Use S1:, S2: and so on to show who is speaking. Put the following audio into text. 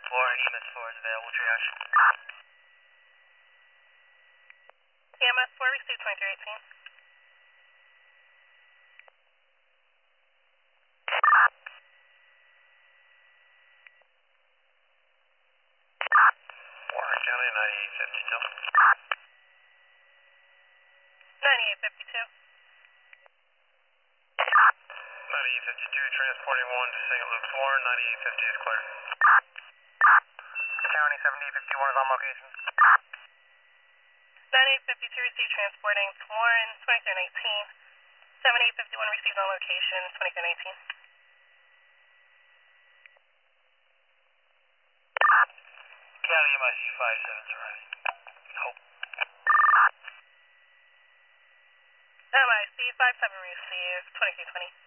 S1: 4 and EMS 4 is available triage.
S2: EMS 4 received 2318.
S1: Warren County 9852.
S2: 9852.
S1: 9852 transporting 1 to St. Luke's Warren, 9850 is clear. County 7851 is on location.
S2: 9852 received transporting to Warren, 2319. 7851 received on location, 2319.
S1: County MIC 57 surrounding. Hope.
S2: MIC 57 received 2320.